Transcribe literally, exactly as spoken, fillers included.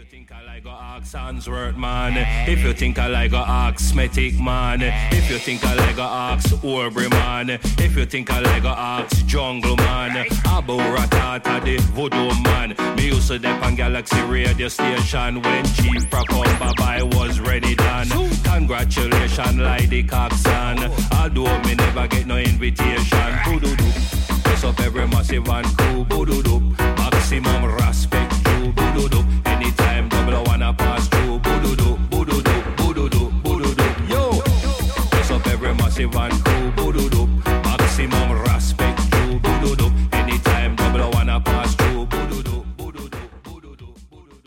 think I like a ask Hansworth man, if you think I like a ask Smetic man, if you think I like a ask Aubrey man, if you think I like a ask Jungle man, Abu Ratata the Voodoo man. Me used to dep on Galaxy radio station when Chief Procomba I was ready done. Congratulations Lady Coxon, although me never get no invitation. Boo-doo-doo, press up every massive and cool. Boo-doo-doo, maximum respect to boo-doo-doo. Anytime double I wanna pass